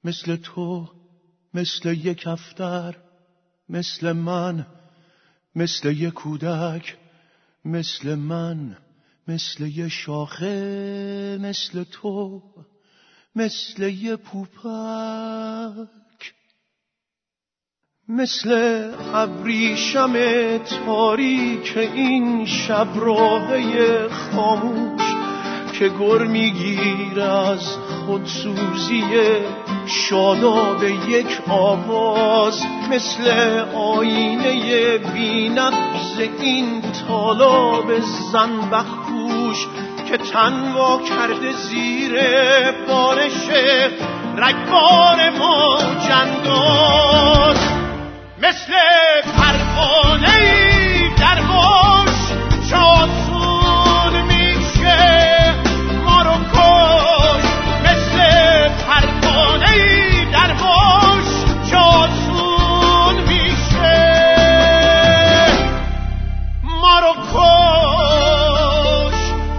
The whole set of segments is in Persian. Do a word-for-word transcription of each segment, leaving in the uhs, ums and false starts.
مثل تو، مثل یک افتر، مثل من، مثل یک کودک، مثل من، مثل یه شاخه، مثل تو، مثل یه پوپک، مثل ابریشم تاریک این شب راهی خاموش که گر میگیره از خودسوزی شاداب یک آواز، مثل آینه بی‌نقص این طالاب زنبق پوش که تن وا کرده زیر بارش رگبار موج انداز، مثل پروانه‌ای در موج چاسون میشه ما رو کش، مثل پروانه‌ای در موج چاسون میشه ما رو کش.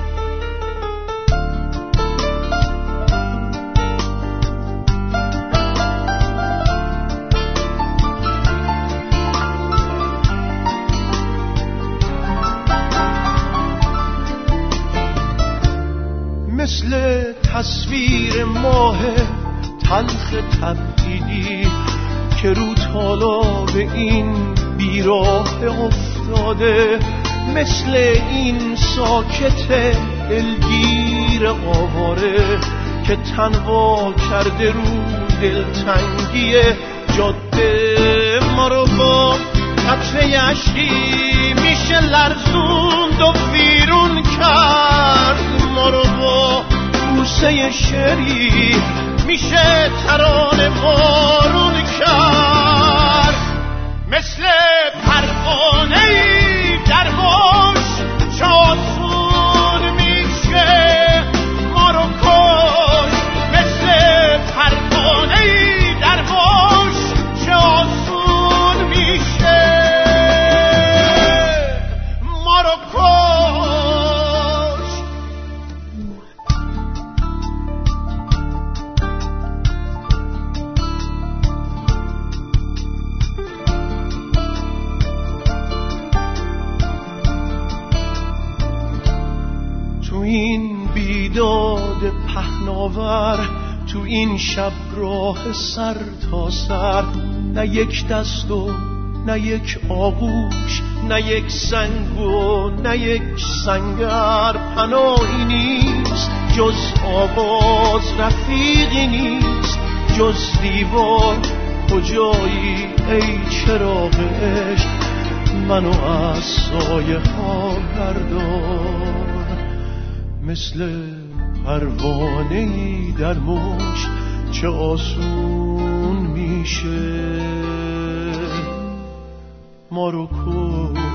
مثل تصویر ماه تلخ تبدیلی که رو تالاب این بیراه افتاده، مثل این ساکت دلگیر آواره که تنها کرده رو دلتنگی جاده، ما رو با قطره اشکی میشه لرزوند و ویرون کرد، ما رو با بوسه شری میشه ترانه بارون کرد، مثل پروانه‌ای در موج چاسون میشه ما رو کش، مثل پروانه‌ای در موج چاسون میشه ما رو کش. تو این بیداد پهناور، تو این شب راه سر تا سر، نه یک دست و نه یک آغوش، نه یک سنگ و نه یک سنگر، پناهی نیست جز آواز، رفیقی نیست جز دیوار، کجایی ای چراغ عشق منو از سایه ها بردار، مثل پروانه‌ای در موج چه آسون میشه ما رو کن.